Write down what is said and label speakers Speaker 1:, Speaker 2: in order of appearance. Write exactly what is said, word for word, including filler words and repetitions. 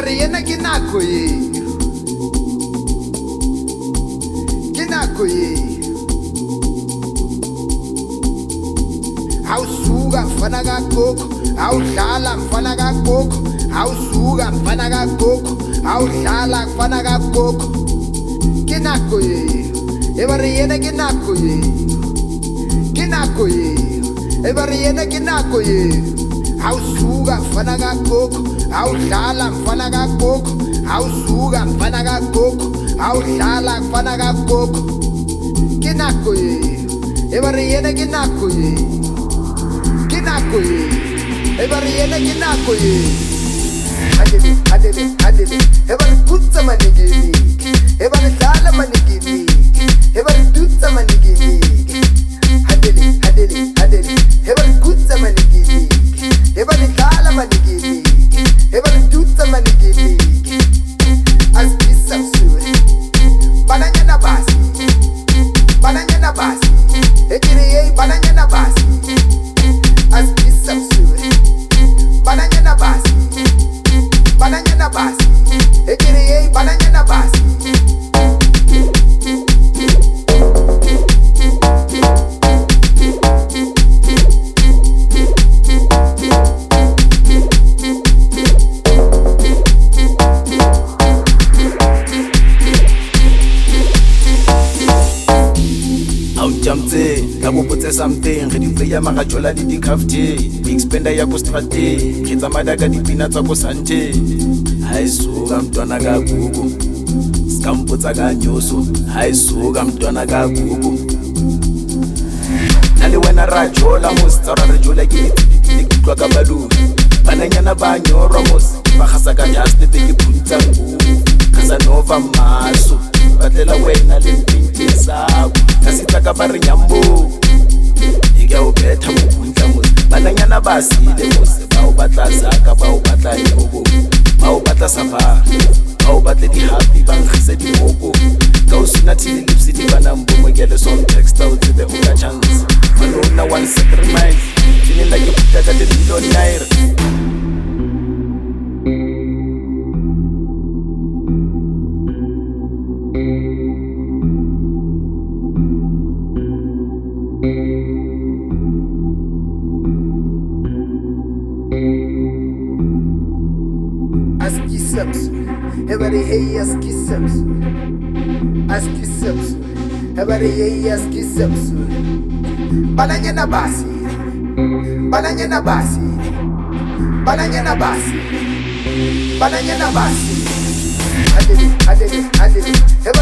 Speaker 1: Ebare yena ke nako e Ke nako e Awusuka mfana kagogo awudlala mfana kagogo awusuka mfana kagogo awudlala mfana kagogo Ke nako e Ebare yena ke nako e Ke nako e Ebare yena ke nako e Awusuka mfana kagogo awudlala mfana kagogo awusuka mfana kagogo awudlala mfana kagogo Ke nako e Ebare yena ke nako e Ke nako e Ebare yena ke nako e Adele adele adele Ebare kutsa manigini Ebare dlala manigini Ebare tutsa manigini Adele adele adele Ebare kutsa manigini Ebare dlala manigini Ebare tutsa manigini Aspisa msuri Bananyana basi Bananyana basi Ekiri yei bananyana basi Aspisa msuri Bananyana basi Bananyana basi Ekiri yei bananyana basi
Speaker 2: Putse something re di playa magajola di di kafte big spender ya ko strate re tsamaya ka dipina tsa ko sante ha isuka mntwana ka gugu skamputsa ka nyoso ha isuka mntwana ka gugu nale wena rajola mos tsara rajola ke twa ka balu bananyana ba nyoro mos ba khasa ka just te ke puntsa ngugu Casanova maso batlela wena le mpintisa kasita ka ba re nyambo Ika o betha mokuntla mose Bananyana basile mose Ba o batla zaka, ba o batla yogo Ba o batla safari Ba o batla di happy, ba nkgise di moko Ka o suna tili lipsi di banambo Mogele som text out to the hola chance Manona one second mind Feeling like you put that at the million naira Ebare hey aski samsu Aski samsu Ebare hey aski samsu Bananyana basi Bananyana basi Bananyana basi Bananyana basi Adele adele adele